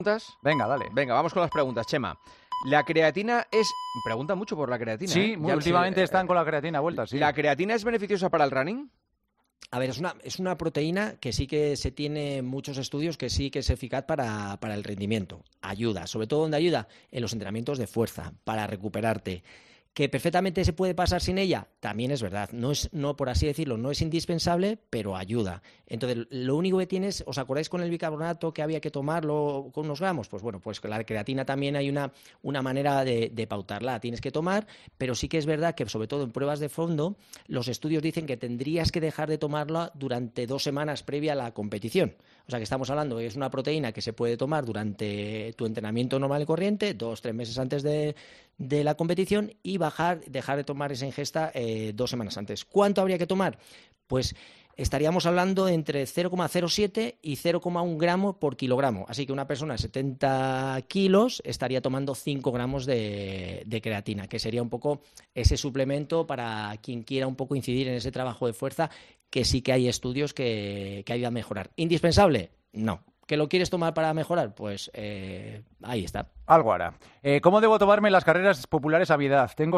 ¿Preguntas? Venga, dale. Venga, vamos con las preguntas, Chema. La creatina es... Pregunta mucho por la creatina. Sí, Ya últimamente están con la creatina vuelta, sí. ¿La creatina es beneficiosa para el running? A ver, es una proteína que sí que se tiene muchos estudios que sí que es eficaz para el rendimiento. Ayuda, sobre todo donde ayuda, en los entrenamientos de fuerza, para recuperarte. ¿Que perfectamente se puede pasar sin ella? También es verdad. No, por así decirlo, no es indispensable, pero ayuda. Entonces, lo único que tienes, ¿os acordáis con el bicarbonato que había que tomarlo con unos gramos? Pues bueno, pues con la creatina también hay una manera de pautarla. Tienes que tomar, pero sí que es verdad que, sobre todo en pruebas de fondo, los estudios dicen que tendrías que dejar de tomarla durante 2 semanas previa a la competición. O sea, que estamos hablando de que es una proteína que se puede tomar durante tu entrenamiento normal y corriente, 2-3 meses antes de la competición, y dejar de tomar esa ingesta 2 semanas antes. ¿Cuánto habría que tomar? Pues estaríamos hablando de entre 0,07 y 0,1 gramos por kilogramo. Así que una persona de 70 kilos estaría tomando 5 gramos de creatina, que sería un poco ese suplemento para quien quiera un poco incidir en ese trabajo de fuerza, que sí que hay estudios que ayudan a mejorar. ¿Indispensable? No. ¿Que lo quieres tomar para mejorar? Pues ahí está. Algo hará. ¿Cómo debo tomarme las carreras populares a mi edad? Tengo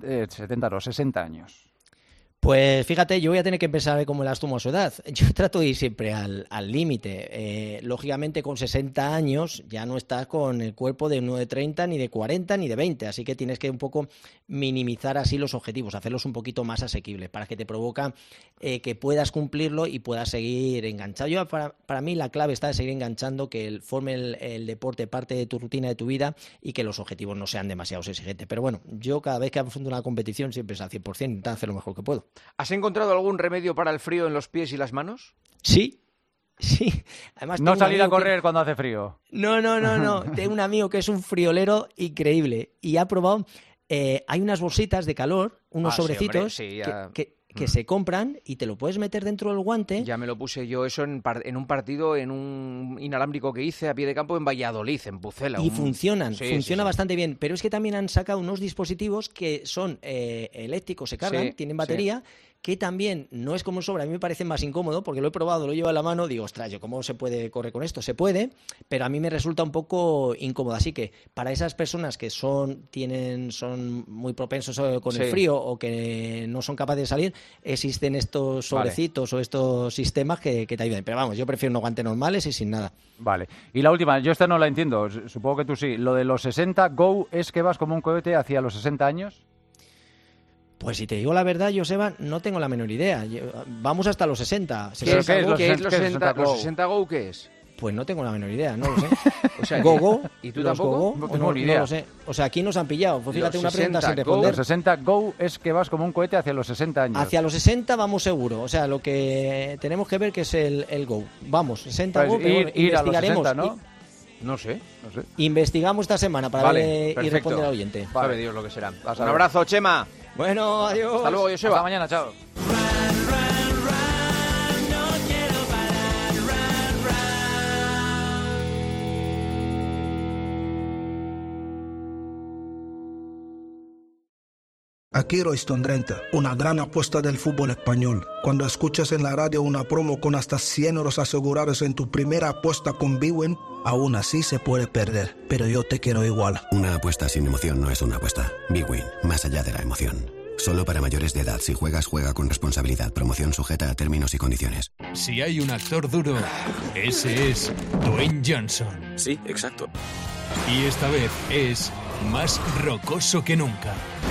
60 años. Pues fíjate, yo voy a tener que empezar a ver cómo las tomo a su edad. Yo trato de ir siempre al límite. Lógicamente, con 60 años ya no estás con el cuerpo de uno de 30, ni de 40, ni de 20. Así que tienes que un poco minimizar así los objetivos, hacerlos un poquito más asequibles para que te provoca que puedas cumplirlo y puedas seguir enganchado. Para mí la clave está en seguir enganchando, que forme el deporte parte de tu rutina, de tu vida, y que los objetivos no sean demasiado exigentes. Pero bueno, yo cada vez que afronto una competición siempre es al 100%, intentar hacer lo mejor que puedo. ¿Has encontrado algún remedio para el frío en los pies y las manos? Sí. Además, no salir a correr cuando hace frío. No. Tengo un amigo que es un friolero increíble y ha probado... hay unas bolsitas de calor, unos sobrecitos que se compran y te lo puedes meter dentro del guante. Ya me lo puse yo eso en un partido, en un inalámbrico que hice a pie de campo en Valladolid, en Pucela. Y funciona bastante bien. Pero es que también han sacado unos dispositivos que son eléctricos, se cargan, tienen batería, que también no es como un sobre. A mí me parece más incómodo porque lo he probado, lo llevo a la mano, digo, ostras, ¿cómo se puede correr con esto? Se puede, pero a mí me resulta un poco incómodo. Así que para esas personas que son muy propensos con el frío o que no son capaces de salir, existen estos sobrecitos o estos sistemas que te ayuden. Pero vamos, yo prefiero unos guantes normales y sin nada. Vale. Y la última, yo esta no la entiendo, supongo que tú sí. Lo de los 60, ¿go es que vas como un cohete hacia los 60 años? Pues si te digo la verdad, Joseba, no tengo la menor idea. Vamos hasta los 60. ¿Qué es los 60 Go? ¿Qué es? Pues no tengo la menor idea, no lo sé. O sea, Go. ¿Y tú tampoco? No tengo ni idea. No lo sé. O sea, aquí nos han pillado. Pues fíjate, una pregunta sin responder. Los 60 Go es que vas como un cohete hacia los 60 años. Hacia los 60 vamos seguro. O sea, lo que tenemos que ver que es el Go. Vamos, 60 pues Go, pero ir a los 60, ¿no? No sé. Investigamos esta semana para ver y responder al oyente. Sabe Dios lo que será. Un abrazo, Chema. Bueno, adiós. Hasta luego, Joseba. Hasta mañana, chao. Aquí Royston Drenthe, una gran apuesta del fútbol español. Cuando escuchas en la radio una promo con hasta 100 euros asegurados en tu primera apuesta con bwin, aún así se puede perder, pero yo te quiero igual. Una apuesta sin emoción no es una apuesta. bwin, más allá de la emoción. Solo para mayores de edad. Si juegas, juega con responsabilidad. Promoción sujeta a términos y condiciones. Si hay un actor duro, ese es Dwayne Johnson. Sí, exacto. Y esta vez es más rocoso que nunca.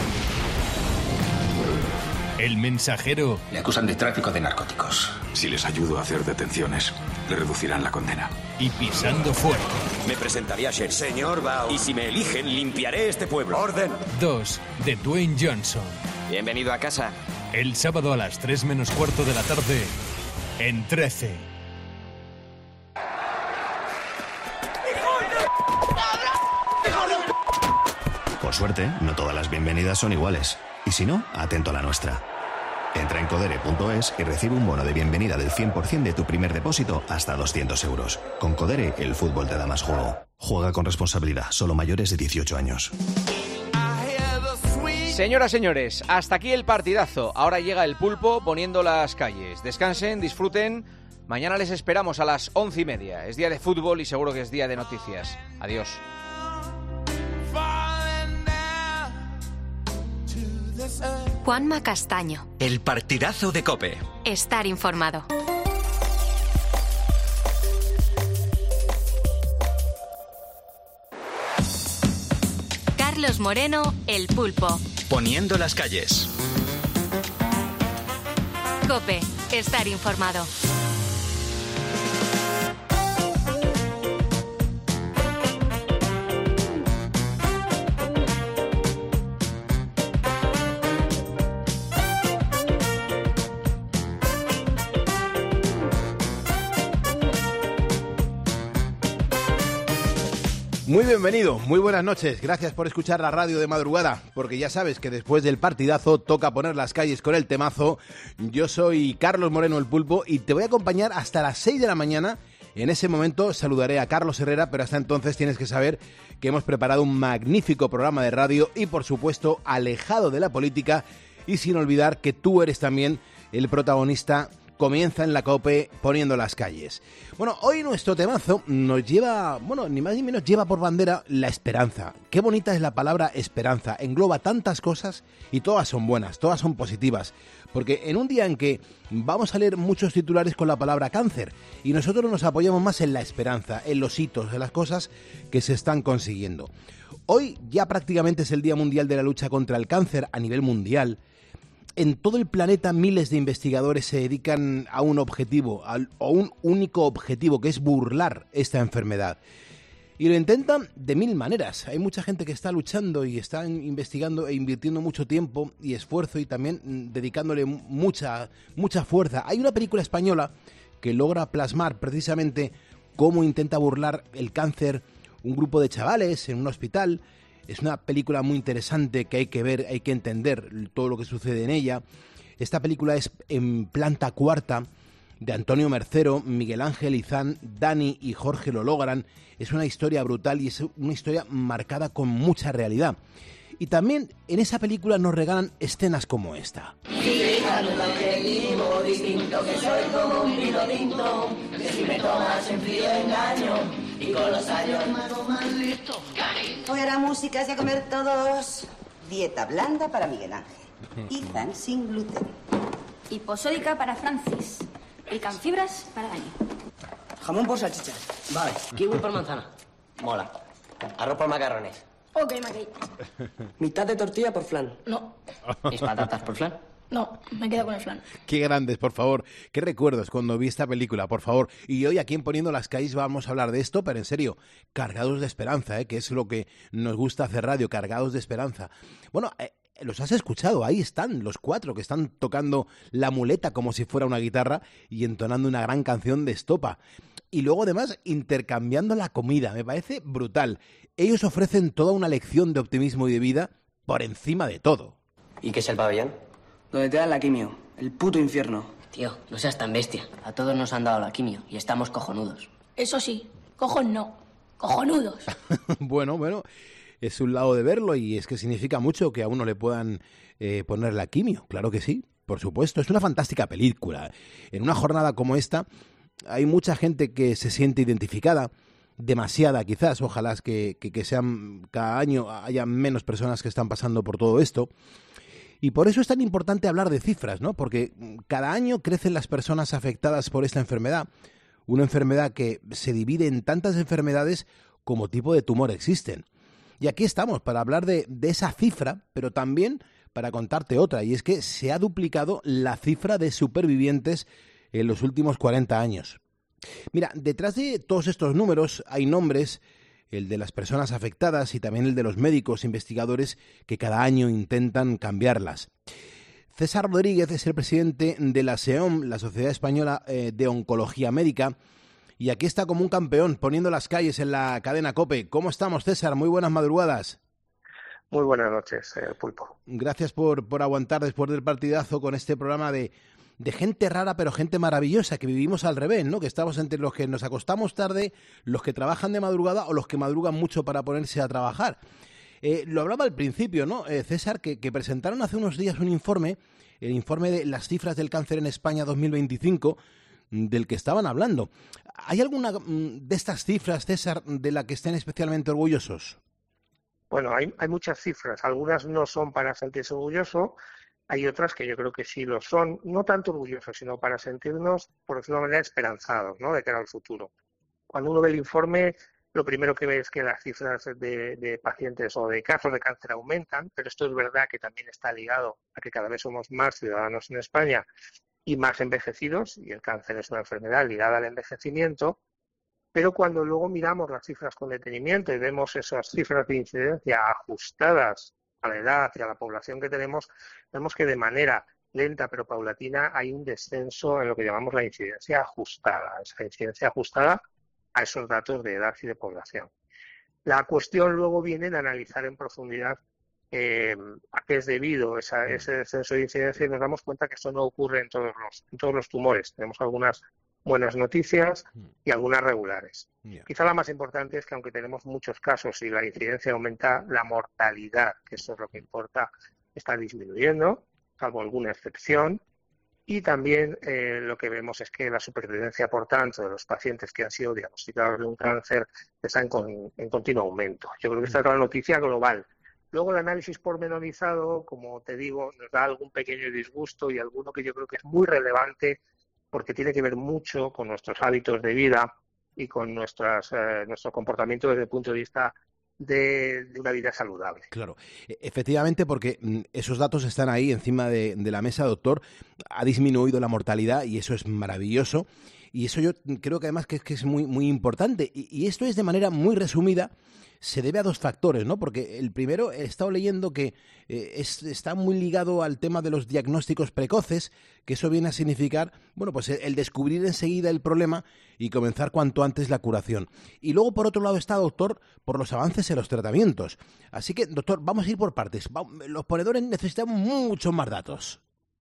El Mensajero. Le acusan de tráfico de narcóticos. Si les ayudo a hacer detenciones, le reducirán la condena. Y Pisando Fuerte. Me presentaré a Sheriff. Señor Bao. Y si me eligen, limpiaré este pueblo. ¡Orden! 2 de Dwayne Johnson. Bienvenido a casa. El sábado a las 3 menos cuarto de la tarde, en 13. Por suerte, no todas las bienvenidas son iguales. Y si no, atento a la nuestra. Entra en codere.es y recibe un bono de bienvenida del 100% de tu primer depósito hasta 200 euros. Con Codere, el fútbol te da más juego. Juega con responsabilidad, solo mayores de 18 años. Señoras, señores, hasta aquí el partidazo. Ahora llega el pulpo poniendo las calles. Descansen, disfruten. Mañana les esperamos a las 11:30. Es día de fútbol y seguro que es día de noticias. Adiós. Juanma Castaño. El partidazo de COPE. Estar informado. Carlos Moreno, El Pulpo. Poniendo las calles. COPE. Estar informado. Muy bienvenido, muy buenas noches, gracias por escuchar la radio de madrugada, porque ya sabes que después del partidazo toca poner las calles con el temazo. Yo soy Carlos Moreno, El Pulpo, y te voy a acompañar hasta las 6 de la mañana. En ese momento saludaré a Carlos Herrera, pero hasta entonces tienes que saber que hemos preparado un magnífico programa de radio y, por supuesto, alejado de la política, y sin olvidar que tú eres también el protagonista. Comienza en la COPE poniendo las calles. Bueno, hoy nuestro temazo nos lleva, ni más ni menos lleva por bandera la esperanza. Qué bonita es la palabra esperanza. Engloba tantas cosas y todas son buenas, todas son positivas. Porque en un día en que vamos a leer muchos titulares con la palabra cáncer y nosotros nos apoyamos más en la esperanza, en los hitos, en las cosas que se están consiguiendo. Hoy ya prácticamente es el Día Mundial de la Lucha contra el Cáncer a nivel mundial. En todo el planeta miles de investigadores se dedican a un objetivo, a un único objetivo, que es burlar esta enfermedad. Y lo intentan de mil maneras. Hay mucha gente que está luchando y está investigando e invirtiendo mucho tiempo y esfuerzo y también dedicándole mucha fuerza. Hay una película española que logra plasmar precisamente cómo intenta burlar el cáncer un grupo de chavales en un hospital. Es una película muy interesante que hay que ver, hay que entender todo lo que sucede en ella. Esta película es en Planta Cuarta, de Antonio Mercero, Miguel Ángel Izán, Dani y Jorge lo logran. Es una historia brutal y es una historia marcada con mucha realidad. Y también en esa película nos regalan escenas como esta. Fijando un objetivo distinto, que soy como un vino tinto, que si me tomas en frío engaño, y con los años me hago más listo. Hoy hará músicas y a comer todos. Dieta blanda para Miguel Ángel. Izan sin gluten. Hiposódica para Francis. Fibras para Dani. Jamón por salchichas. Vale. Kiwi por manzana. Mola. Arroz por macarrones. Ok, Mackey. Mitad de tortilla por flan. No. ¿Y patatas por flan? No, me quedo con el flan. Qué grandes, por favor. Qué recuerdos cuando vi esta película, por favor. Y hoy aquí en Poniendo las Calles vamos a hablar de esto, pero en serio, cargados de esperanza, que es lo que nos gusta hacer radio, cargados de esperanza. Bueno, los has escuchado, ahí están los cuatro que están tocando la muleta como si fuera una guitarra y entonando una gran canción de estopa. Y luego además intercambiando la comida, me parece brutal. Ellos ofrecen toda una lección de optimismo y de vida por encima de todo. ¿Y qué es el pabellón? Donde te dan la quimio, el puto infierno. Tío, no seas tan bestia. A todos nos han dado la quimio y estamos cojonudos. Eso sí, cojonudos. Bueno, es un lado de verlo y es que significa mucho que a uno le puedan poner la quimio, claro que sí, por supuesto. Es una fantástica película. En una jornada como esta hay mucha gente que se siente identificada, demasiada quizás, ojalá que sean cada año haya menos personas que están pasando por todo esto. Y por eso es tan importante hablar de cifras, ¿no? Porque cada año crecen las personas afectadas por esta enfermedad, una enfermedad que se divide en tantas enfermedades como tipo de tumor existen. Y aquí estamos para hablar de esa cifra, pero también para contarte otra, y es que se ha duplicado la cifra de supervivientes en los últimos 40 años. Mira, detrás de todos estos números hay nombres, el de las personas afectadas y también el de los médicos investigadores que cada año intentan cambiarlas. César Rodríguez es el presidente de la SEOM, la Sociedad Española de Oncología Médica, y aquí está como un campeón poniendo las calles en la cadena COPE. ¿Cómo estamos, César? Muy buenas madrugadas. Muy buenas noches, Pulpo. Gracias por aguantar después del partidazo con este programa de gente rara pero gente maravillosa, que vivimos al revés, ¿no? Que estamos entre los que nos acostamos tarde, los que trabajan de madrugada o los que madrugan mucho para ponerse a trabajar. Lo hablaba al principio, ¿no, César? Que presentaron hace unos días un informe, el informe de las cifras del cáncer en España 2025, del que estaban hablando. ¿Hay alguna de estas cifras, César, de la que estén especialmente orgullosos? Bueno, hay muchas cifras. Algunas no son para sentirse orgulloso, hay otras que yo creo que sí lo son, no tanto orgullosos, sino para sentirnos, por decirlo de una manera, esperanzados, ¿no?, de cara al futuro. Cuando uno ve el informe, lo primero que ve es que las cifras de pacientes o de casos de cáncer aumentan, pero esto es verdad que también está ligado a que cada vez somos más ciudadanos en España y más envejecidos, y el cáncer es una enfermedad ligada al envejecimiento, pero cuando luego miramos las cifras con detenimiento y vemos esas cifras de incidencia ajustadas a la edad y a la población que tenemos, vemos que de manera lenta pero paulatina hay un descenso en lo que llamamos la incidencia ajustada, esa incidencia ajustada a esos datos de edad y de población. La cuestión luego viene de analizar en profundidad a qué es debido ese descenso de incidencia, y nos damos cuenta que esto no ocurre en todos los tumores. Tenemos algunas buenas noticias y algunas regulares. Quizá la más importante es que aunque tenemos muchos casos y la incidencia aumenta, la mortalidad, que eso es lo que importa, está disminuyendo, salvo alguna excepción. Y también lo que vemos es que la supervivencia, por tanto, de los pacientes que han sido diagnosticados de un cáncer está en continuo aumento. Yo creo que esta es la noticia global. Luego el análisis pormenorizado, como te digo, nos da algún pequeño disgusto y alguno que yo creo que es muy relevante porque tiene que ver mucho con nuestros hábitos de vida y con nuestro comportamiento desde el punto de vista de una vida saludable. Claro, efectivamente, porque esos datos están ahí encima de la mesa, doctor. Ha disminuido la mortalidad y eso es maravilloso. Y eso yo creo que además que es muy, muy importante. Y esto es de manera muy resumida. Se debe a dos factores, ¿no? Porque el primero, he estado leyendo que está muy ligado al tema de los diagnósticos precoces, que eso viene a significar, bueno, pues el descubrir enseguida el problema y comenzar cuanto antes la curación. Y luego, por otro lado, está, doctor, por los avances en los tratamientos. Así que, doctor, vamos a ir por partes. Los ponedores necesitan muchos más datos.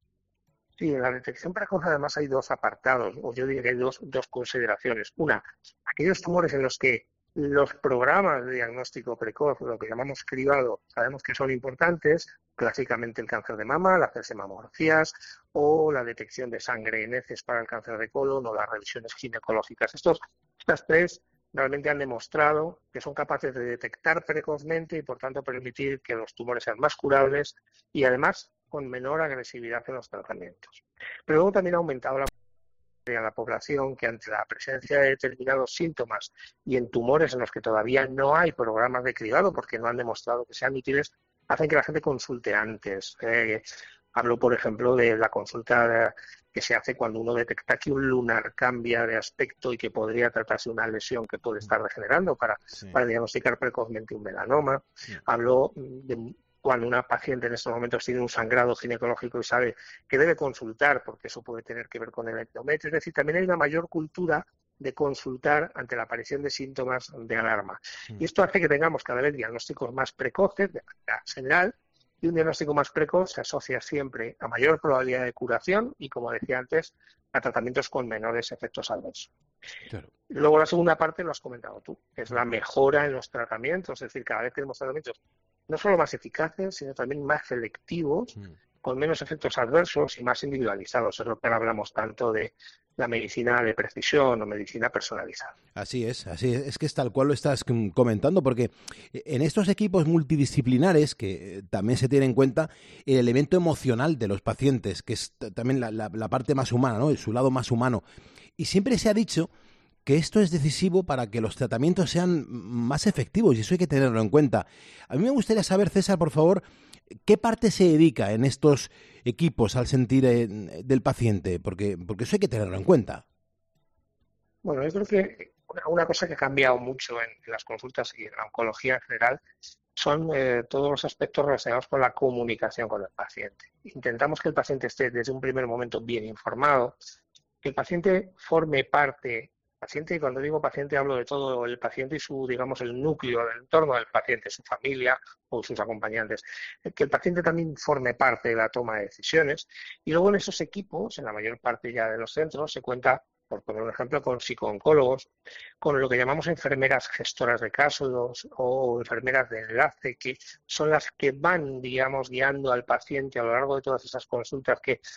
Sí, en la detección precoz además hay dos apartados, o yo diría que hay dos consideraciones. Una, aquellos tumores en los que los programas de diagnóstico precoz, lo que llamamos cribado, sabemos que son importantes, clásicamente el cáncer de mama, el hacerse mamografías o la detección de sangre en heces para el cáncer de colon o las revisiones ginecológicas. Estas tres realmente han demostrado que son capaces de detectar precozmente y por tanto permitir que los tumores sean más curables y además con menor agresividad en los tratamientos. Pero luego también ha aumentado a la población que ante la presencia de determinados síntomas y en tumores en los que todavía no hay programas de cribado porque no han demostrado que sean útiles, hacen que la gente consulte antes. Hablo, por ejemplo, de la consulta que se hace cuando uno detecta que un lunar cambia de aspecto y que podría tratarse de una lesión que puede estar degenerando para diagnosticar precozmente un melanoma. Hablo de cuando una paciente en estos momentos tiene un sangrado ginecológico y sabe que debe consultar porque eso puede tener que ver con el endometrio. Es decir, también hay una mayor cultura de consultar ante la aparición de síntomas de alarma. Y esto hace que tengamos cada vez diagnósticos más precoces de manera general, y un diagnóstico más precoz se asocia siempre a mayor probabilidad de curación y, como decía antes, a tratamientos con menores efectos adversos. Claro. Luego la segunda parte lo has comentado tú, que es la mejora en los tratamientos, es decir, cada vez tenemos tratamientos no solo más eficaces, sino también más selectivos, con menos efectos adversos y más individualizados. Es lo que hablamos tanto de la medicina de precisión o medicina personalizada. Así es. Es que es tal cual lo estás comentando, porque en estos equipos multidisciplinares, que también se tiene en cuenta el elemento emocional de los pacientes, que es también la parte más humana, ¿no? Su lado más humano. Y siempre se ha dicho que esto es decisivo para que los tratamientos sean más efectivos, y eso hay que tenerlo en cuenta. A mí me gustaría saber, César, por favor, ¿qué parte se dedica en estos equipos al sentir del paciente? Porque eso hay que tenerlo en cuenta. Bueno, yo creo que una cosa que ha cambiado mucho en las consultas y en la oncología en general son todos los aspectos relacionados con la comunicación con el paciente. Intentamos que el paciente esté desde un primer momento bien informado, que el paciente forme parte. Paciente, y cuando digo paciente hablo de todo el paciente y su, digamos, el núcleo del entorno del paciente, su familia o sus acompañantes. Que el paciente también forme parte de la toma de decisiones. Y luego en esos equipos, en la mayor parte ya de los centros, se cuenta, por poner un ejemplo, con psicooncólogos, con lo que llamamos enfermeras gestoras de casos o enfermeras de enlace, que son las que van, digamos, guiando al paciente a lo largo de todas esas consultas que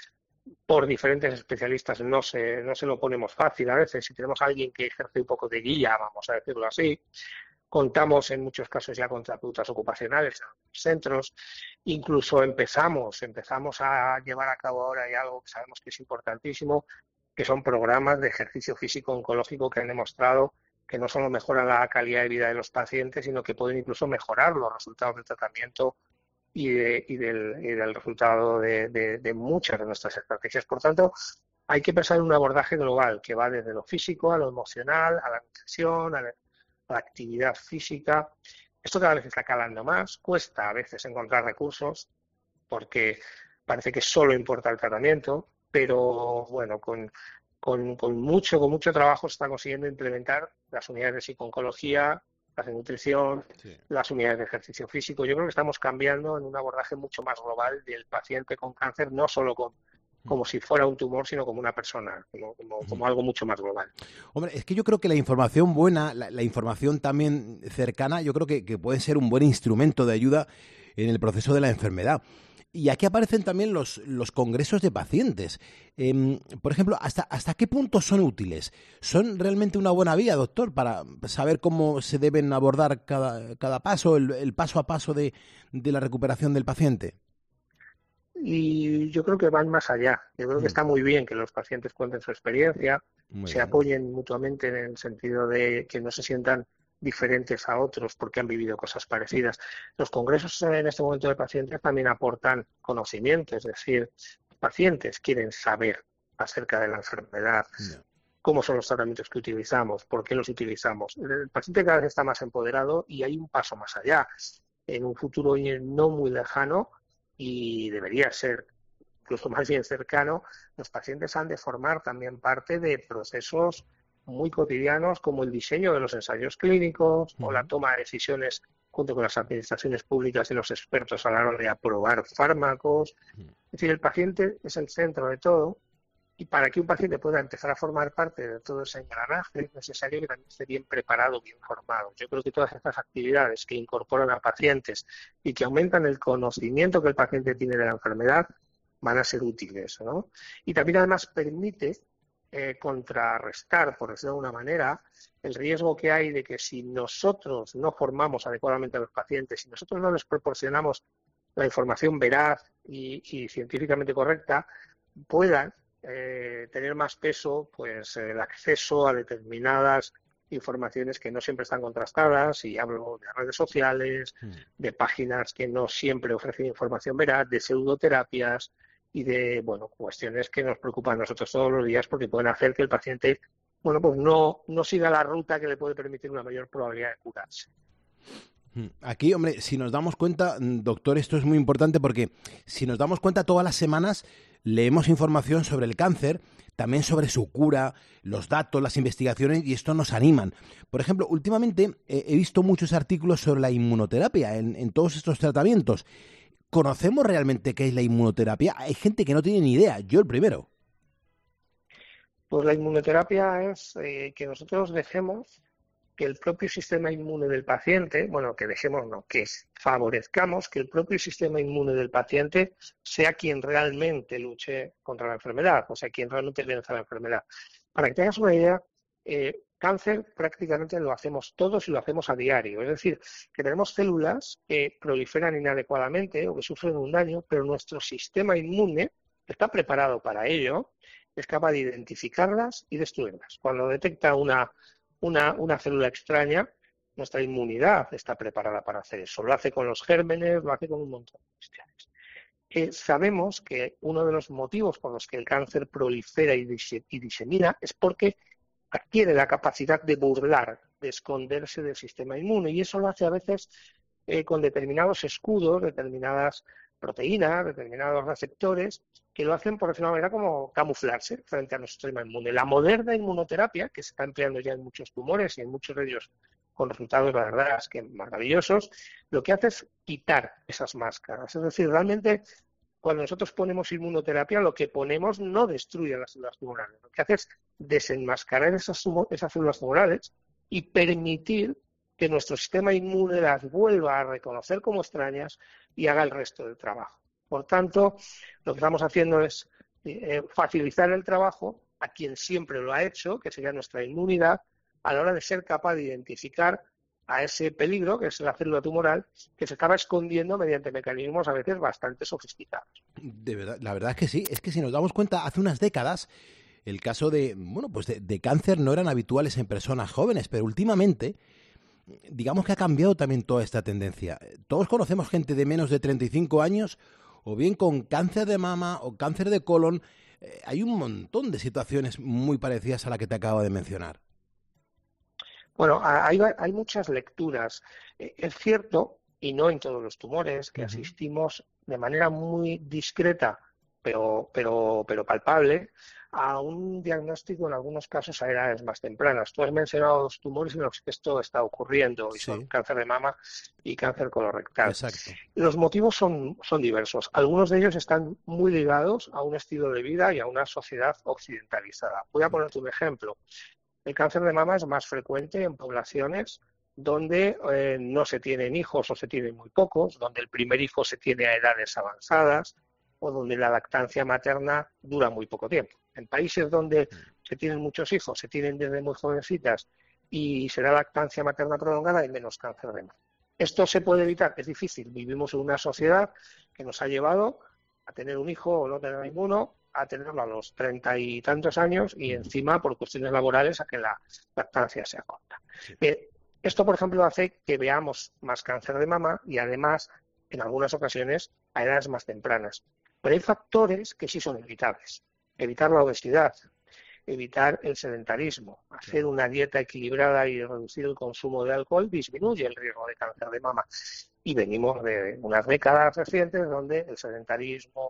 por diferentes especialistas no se lo ponemos fácil a veces. Si tenemos a alguien que ejerce un poco de guía, vamos a decirlo así, contamos en muchos casos ya con terapeutas ocupacionales en los centros, incluso empezamos a llevar a cabo ahora ya algo que sabemos que es importantísimo, que son programas de ejercicio físico oncológico que han demostrado que no solo mejoran la calidad de vida de los pacientes, sino que pueden incluso mejorar los resultados del tratamiento y del resultado de muchas de nuestras estrategias. Por tanto, hay que pensar en un abordaje global que va desde lo físico a lo emocional, a la nutrición, a la actividad física. Esto cada vez está calando más, cuesta a veces encontrar recursos porque parece que solo importa el tratamiento, pero bueno, con mucho trabajo se está consiguiendo implementar las unidades de psico-oncología, las de nutrición, las unidades de ejercicio físico. Yo creo que estamos cambiando en un abordaje mucho más global del paciente con cáncer, no solo como si fuera un tumor, sino como una persona, como algo mucho más global. Hombre, es que yo creo que la información buena, la información también cercana, yo creo que puede ser un buen instrumento de ayuda en el proceso de la enfermedad. Y aquí aparecen también los congresos de pacientes. Por ejemplo, ¿hasta qué punto son útiles? ¿Son realmente una buena vía, doctor, para saber cómo se deben abordar cada paso, el paso a paso de la recuperación del paciente? Y yo creo que van más allá. Yo creo que está muy bien que los pacientes cuenten su experiencia, se apoyen mutuamente en el sentido de que no se sientan diferentes a otros porque han vivido cosas parecidas. Los congresos en este momento de pacientes también aportan conocimiento, es decir, los pacientes quieren saber acerca de la enfermedad, cómo son los tratamientos que utilizamos, por qué los utilizamos. El paciente cada vez está más empoderado y hay un paso más allá. En un futuro no muy lejano, y debería ser incluso más bien cercano, los pacientes han de formar también parte de procesos muy cotidianos como el diseño de los ensayos clínicos o la toma de decisiones junto con las administraciones públicas y los expertos a la hora de aprobar fármacos. Es decir, el paciente es el centro de todo y para que un paciente pueda empezar a formar parte de todo ese engranaje es necesario que también esté bien preparado, bien formado. Yo creo que todas estas actividades que incorporan a pacientes y que aumentan el conocimiento que el paciente tiene de la enfermedad van a ser útiles, ¿no? Y también además permite contrarrestar, por decirlo de alguna manera, el riesgo que hay de que si nosotros no formamos adecuadamente a los pacientes, si nosotros no les proporcionamos la información veraz y científicamente correcta, puedan tener más peso pues el acceso a determinadas informaciones que no siempre están contrastadas, y hablo de redes sociales, de páginas que no siempre ofrecen información veraz, de pseudoterapias y de cuestiones que nos preocupan a nosotros todos los días porque pueden hacer que el paciente pues no siga la ruta que le puede permitir una mayor probabilidad de curarse. Aquí, hombre, si nos damos cuenta, doctor, esto es muy importante porque si nos damos cuenta todas las semanas leemos información sobre el cáncer, también sobre su cura, los datos, las investigaciones, y esto nos animan. Por ejemplo, últimamente he visto muchos artículos sobre la inmunoterapia en todos estos tratamientos. ¿Conocemos realmente qué es la inmunoterapia? Hay gente que no tiene ni idea, yo el primero. Pues la inmunoterapia es que nosotros dejemos que el propio sistema inmune del paciente, que favorezcamos que el propio sistema inmune del paciente sea quien realmente luche contra la enfermedad, o sea, quien realmente venza la enfermedad. Para que tengas una idea, cáncer prácticamente lo hacemos todos y lo hacemos a diario. Es decir, que tenemos células que proliferan inadecuadamente o que sufren un daño, pero nuestro sistema inmune está preparado para ello, es capaz de identificarlas y destruirlas. Cuando detecta una célula extraña, nuestra inmunidad está preparada para hacer eso. Lo hace con los gérmenes, lo hace con un montón de cuestiones. Sabemos que uno de los motivos por los que el cáncer prolifera y disemina es porque adquiere la capacidad de burlar, de esconderse del sistema inmune, y eso lo hace a veces con determinados escudos, determinadas proteínas, determinados receptores, que lo hacen, por decirlo de una manera, como camuflarse frente a nuestro sistema inmune. La moderna inmunoterapia, que se está empleando ya en muchos tumores y en muchos de ellos con resultados, la verdad, es que maravillosos, lo que hace es quitar esas máscaras. Es decir, realmente, cuando nosotros ponemos inmunoterapia, lo que ponemos no destruye las células tumorales. Lo que hace es desenmascarar esas células tumorales y permitir que nuestro sistema inmune las vuelva a reconocer como extrañas y haga el resto del trabajo. Por tanto, lo que estamos haciendo es facilitar el trabajo a quien siempre lo ha hecho, que sería nuestra inmunidad, a la hora de ser capaz de identificar a ese peligro, que es la célula tumoral, que se estaba escondiendo mediante mecanismos a veces bastante sofisticados. De verdad, la verdad es que sí, es que si nos damos cuenta, hace unas décadas el caso de cáncer no eran habituales en personas jóvenes, pero últimamente, digamos que ha cambiado también toda esta tendencia. Todos conocemos gente de menos de 35 años, o bien con cáncer de mama o cáncer de colon. Hay un montón de situaciones muy parecidas a la que te acabo de mencionar. Bueno, hay muchas lecturas. Es cierto, y no en todos los tumores, que asistimos de manera muy discreta, pero palpable, a un diagnóstico en algunos casos a edades más tempranas. Tú has mencionado los tumores en los que esto está ocurriendo, y son cáncer de mama y cáncer colorectal. Exacto. Los motivos son diversos. Algunos de ellos están muy ligados a un estilo de vida y a una sociedad occidentalizada. Voy a ponerte un ejemplo. El cáncer de mama es más frecuente en poblaciones donde no se tienen hijos o se tienen muy pocos, donde el primer hijo se tiene a edades avanzadas o donde la lactancia materna dura muy poco tiempo. En países donde se tienen muchos hijos, se tienen desde muy jovencitas y se da lactancia materna prolongada, hay menos cáncer de mama. ¿Esto se puede evitar? Es difícil. Vivimos en una sociedad que nos ha llevado a tener un hijo o no tener ninguno, a tenerlo a los 30 y tantos años y encima por cuestiones laborales a que la lactancia sea corta. Esto, por ejemplo, hace que veamos más cáncer de mama y además, en algunas ocasiones, a edades más tempranas. Pero hay factores que sí son evitables. Evitar la obesidad, evitar el sedentarismo, hacer una dieta equilibrada y reducir el consumo de alcohol disminuye el riesgo de cáncer de mama. Y venimos de unas décadas recientes donde el sedentarismo,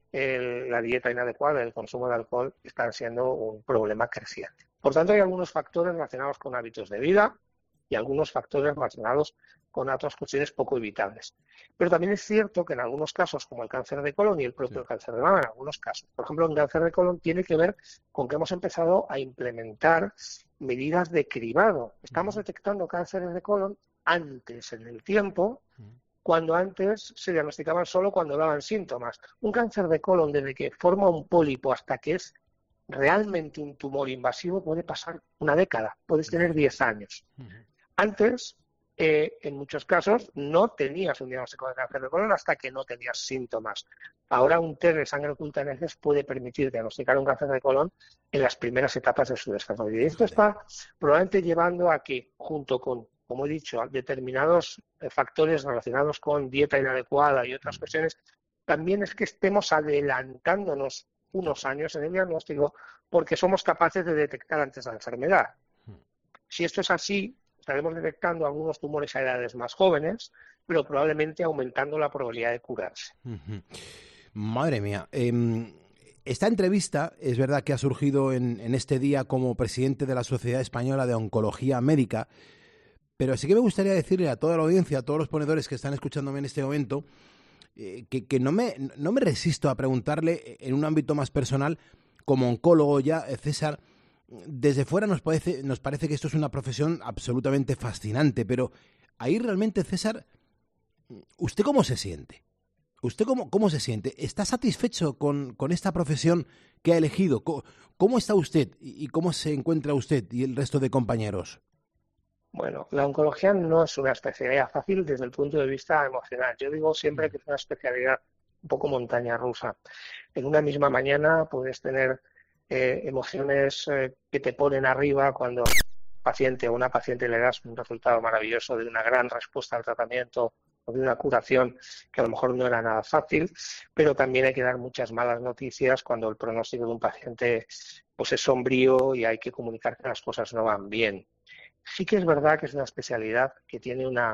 la dieta inadecuada, el consumo de alcohol están siendo un problema creciente. Por tanto, hay algunos factores relacionados con hábitos de vida y algunos factores relacionados con otras cuestiones poco evitables. Pero también es cierto que en algunos casos, como el cáncer de colon y el propio cáncer de mama, en algunos casos, por ejemplo, el cáncer de colon tiene que ver con que hemos empezado a implementar medidas de cribado. Estamos detectando cánceres de colon antes en el tiempo, cuando antes se diagnosticaban solo cuando daban síntomas. Un cáncer de colon, desde que forma un pólipo hasta que es realmente un tumor invasivo, puede pasar una década, puedes tener 10 años. Antes, en muchos casos, no tenías un diagnóstico de cáncer de colon hasta que no tenías síntomas. Ahora un test de sangre oculta en heces puede permitir diagnosticar un cáncer de colon en las primeras etapas de su desarrollo. Y esto está probablemente llevando a que, junto con, como he dicho, determinados factores relacionados con dieta inadecuada y otras cuestiones, también es que estemos adelantándonos unos años en el diagnóstico porque somos capaces de detectar antes la enfermedad. Si esto es así, estaremos detectando algunos tumores a edades más jóvenes, pero probablemente aumentando la probabilidad de curarse. Madre mía. Esta entrevista es verdad que ha surgido en este día como presidente de la Sociedad Española de Oncología Médica, pero sí que me gustaría decirle a toda la audiencia, a todos los ponedores que están escuchándome en este momento, que no me resisto a preguntarle en un ámbito más personal, como oncólogo ya, César, desde fuera nos parece que esto es una profesión absolutamente fascinante, pero ahí realmente, César, ¿usted cómo se siente? ¿Usted cómo se siente? ¿Está satisfecho con esta profesión que ha elegido? ¿Cómo está usted y cómo se encuentra usted y el resto de compañeros? Bueno, la oncología no es una especialidad fácil desde el punto de vista emocional. Yo digo siempre que es una especialidad un poco montaña rusa. En una misma mañana puedes tener emociones que te ponen arriba cuando paciente o una paciente le das un resultado maravilloso de una gran respuesta al tratamiento o de una curación que a lo mejor no era nada fácil, pero también hay que dar muchas malas noticias cuando el pronóstico de un paciente pues es sombrío y hay que comunicar que las cosas no van bien. Sí que es verdad que es una especialidad que tiene un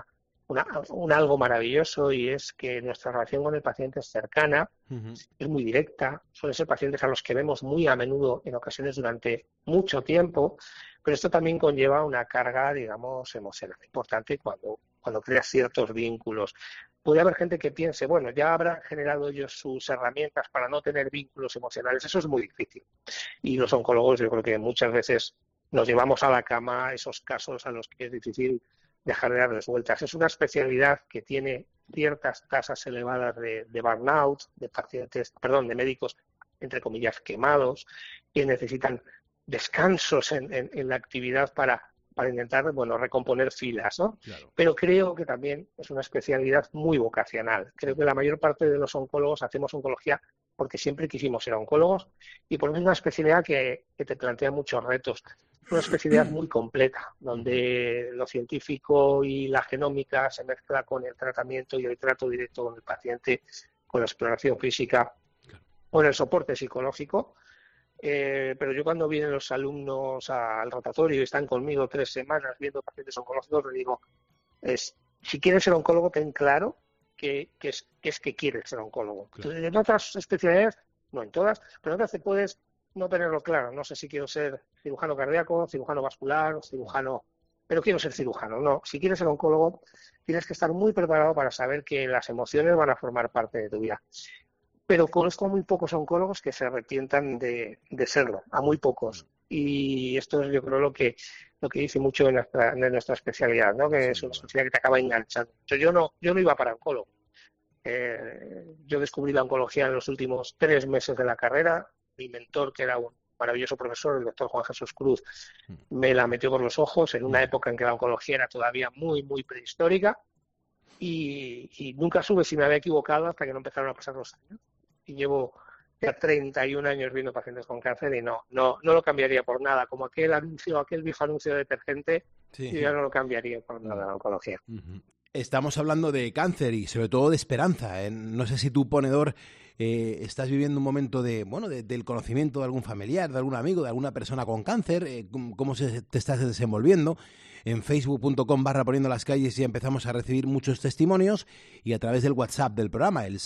algo maravilloso, y es que nuestra relación con el paciente es cercana, es muy directa, suelen ser pacientes a los que vemos muy a menudo, en ocasiones durante mucho tiempo, pero esto también conlleva una carga, digamos, emocional importante cuando creas ciertos vínculos. Puede haber gente que piense, bueno, ya habrán generado ellos sus herramientas para no tener vínculos emocionales. Eso es muy difícil. Y los oncólogos, yo creo que muchas veces nos llevamos a la cama esos casos a los que es difícil dejar de darles vueltas. Es una especialidad que tiene ciertas tasas elevadas de burnout, de médicos entre comillas, quemados, que necesitan descansos en la actividad para intentar, bueno, recomponer filas, ¿no? Claro. Pero creo que también es una especialidad muy vocacional. Creo que la mayor parte de los oncólogos hacemos oncología porque siempre quisimos ser oncólogos y por eso es una especialidad que te plantea muchos retos. Es una especialidad muy completa, donde lo científico y la genómica se mezcla con el tratamiento y el trato directo con el paciente, con la exploración física, con el soporte psicológico. Pero yo cuando vienen los alumnos al rotatorio y están conmigo 3 semanas viendo pacientes oncológicos, les digo, si quieres ser oncólogo, ten claro que quieres ser oncólogo. Claro. En otras especialidades, no en todas, pero en otras te puedes no tenerlo claro. No sé si quiero ser cirujano cardíaco, cirujano vascular, cirujano, pero quiero ser cirujano. No, si quieres ser oncólogo, tienes que estar muy preparado para saber que las emociones van a formar parte de tu vida. Pero conozco a muy pocos oncólogos que se arrepientan de serlo, a muy pocos. Y esto es, yo creo, lo que dice mucho de nuestra especialidad, ¿no? Que es una especialidad que te acaba enganchando. Yo no iba para oncólogo. Yo descubrí la oncología en los últimos 3 meses de la carrera. Mi mentor, que era un maravilloso profesor, el doctor Juan Jesús Cruz, me la metió por los ojos en una época en que la oncología era todavía muy, muy prehistórica. Y nunca supe si me había equivocado hasta que no empezaron a pasar los años. Y llevo ya 31 años viendo pacientes con cáncer y no lo cambiaría por nada. Como aquel viejo anuncio de detergente, yo ya no lo cambiaría por nada la oncología. Estamos hablando de cáncer y sobre todo de esperanza. No sé si tú, ponedor, estás viviendo un momento del conocimiento de algún familiar, de algún amigo, de alguna persona con cáncer, cómo te estás desenvolviendo. En facebook.com/poniendo las calles ya empezamos a recibir muchos testimonios y a través del WhatsApp del programa, el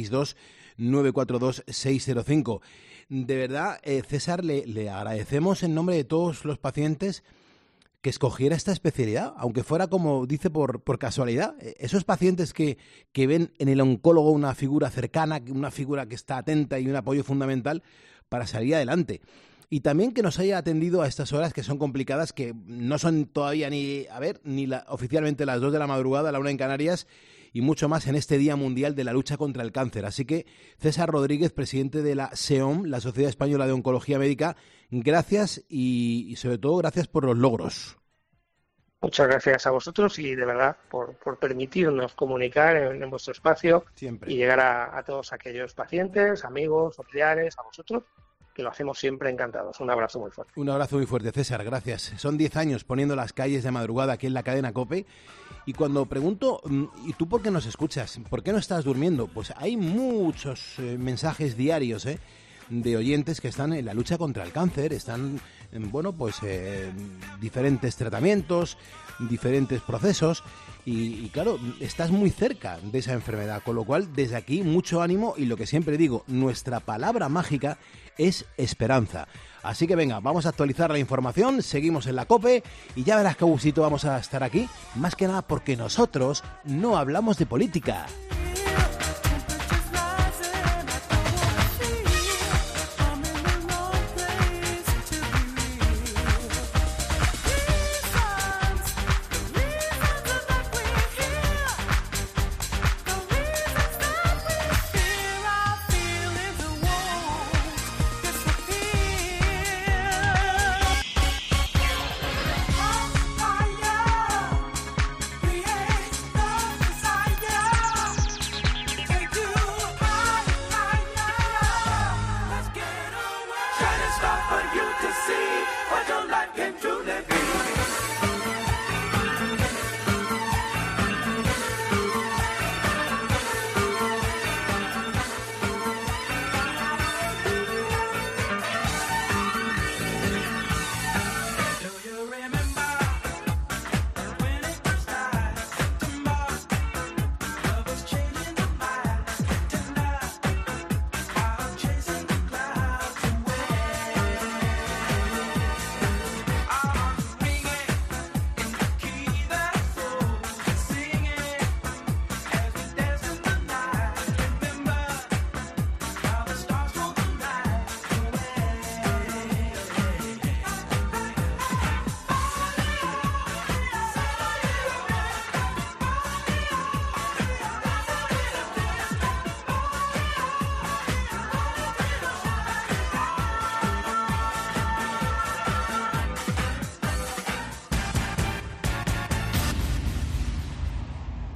662-942-605. De verdad, César, le agradecemos en nombre de todos los pacientes que escogiera esta especialidad, aunque fuera, como dice, por casualidad. Esos pacientes que ven en el oncólogo una figura cercana, una figura que está atenta y un apoyo fundamental para salir adelante. Y también que nos haya atendido a estas horas que son complicadas, que no son todavía oficialmente las 2 de la madrugada, la 1 en Canarias, y mucho más en este Día Mundial de la Lucha contra el Cáncer. Así que, César Rodríguez, presidente de la SEOM, la Sociedad Española de Oncología Médica, gracias y sobre todo gracias por los logros. Muchas gracias a vosotros y de verdad por permitirnos comunicar en vuestro espacio. Siempre. Y llegar a todos aquellos pacientes, amigos, familiares, a vosotros, que lo hacemos siempre encantados. Un abrazo muy fuerte. Un abrazo muy fuerte, César, gracias. Son 10 años poniendo las calles de madrugada aquí en la cadena COPE, y cuando pregunto, ¿y tú por qué nos escuchas? ¿Por qué no estás durmiendo? Pues hay muchos mensajes diarios, de oyentes que están en la lucha contra el cáncer, están diferentes tratamientos, diferentes procesos y claro, estás muy cerca de esa enfermedad, con lo cual desde aquí mucho ánimo y lo que siempre digo, nuestra palabra mágica es esperanza. Así que venga, vamos a actualizar la información, seguimos en la COPE y ya verás qué gustito vamos a estar aquí, más que nada porque nosotros no hablamos de política.